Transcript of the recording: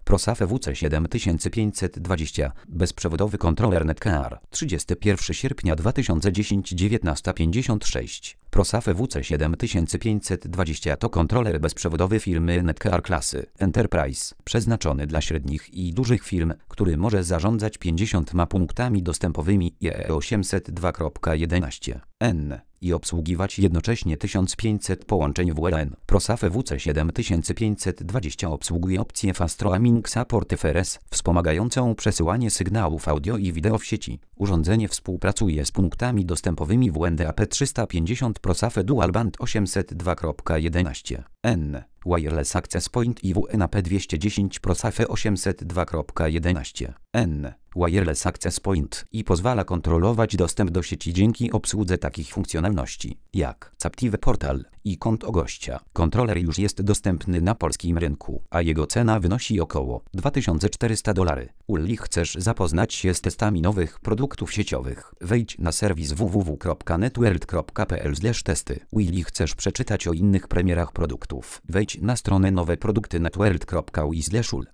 ProSafe WC7520 bezprzewodowy kontroler Netgear 31 sierpnia 2010 19:56. ProSafe WC7520 to kontroler bezprzewodowy firmy Netgear klasy Enterprise, przeznaczony dla średnich i dużych firm, który może zarządzać 50 punktami dostępowymi IEEE 802.11n i obsługiwać jednocześnie 1500 połączeń WLAN. ProSafe WC7520 obsługuje opcję Fast Roaming Support FRS, wspomagającą przesyłanie sygnałów audio i wideo w sieci. Urządzenie współpracuje z punktami dostępowymi WNDAP 350 ProSafe Dual Band 802.11n. Wireless Access Point i WNAP 210 ProSafe 802.11n. Wireless Access Point i pozwala kontrolować dostęp do sieci dzięki obsłudze takich funkcjonalności jak Captive Portal i konto gościa. Kontroler już jest dostępny na polskim rynku, a jego cena wynosi około $2400. Uli, chcesz zapoznać się z testami nowych produktów sieciowych? Wejdź na serwis www.networld.pl/testy. Willi, chcesz przeczytać o innych premierach produktów? Wejdź na stronę nowe produkty networld.ui/ul.